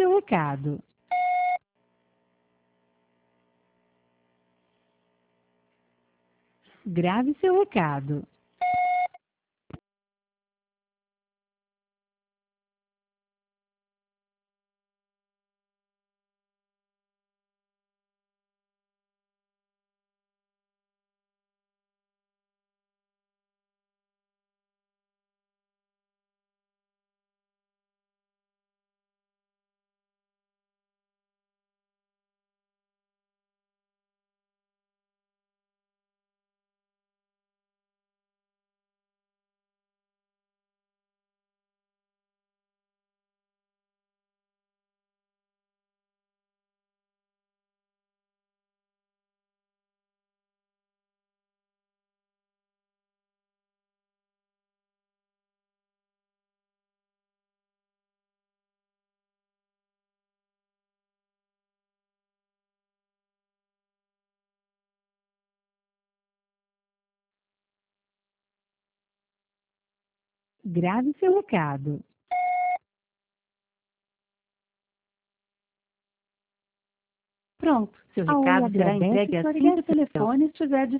seu recado. Grave seu recado. Grave seu recado. Pronto, seu A Oi recado será agradece entregue sua assim que o ligação. telefone estiver